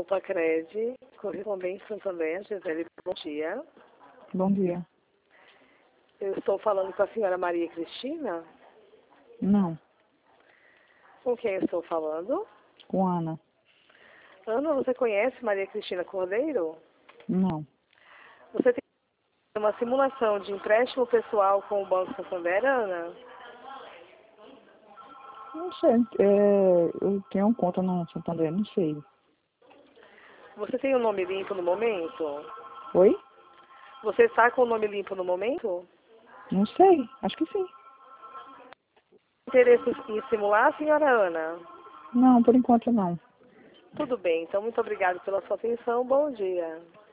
Cred, correspondente Santander, Gisele, bom dia. Bom dia. Eu estou falando com a senhora Maria Cristina? Não, Com quem eu estou falando? com Ana. Ana, você conhece Maria Cristina Cordeiro? Não. Você tem uma simulação de empréstimo pessoal com o Banco Santander, Ana? Não sei. Eu tenho conta no Santander, não sei. Você tem o nome limpo no momento? Oi? Você está com o nome limpo no momento? Não sei. Acho que sim. Interesse em simular, senhora Ana? Não, por enquanto não. Tudo bem, então muito obrigada pela sua atenção. Bom dia.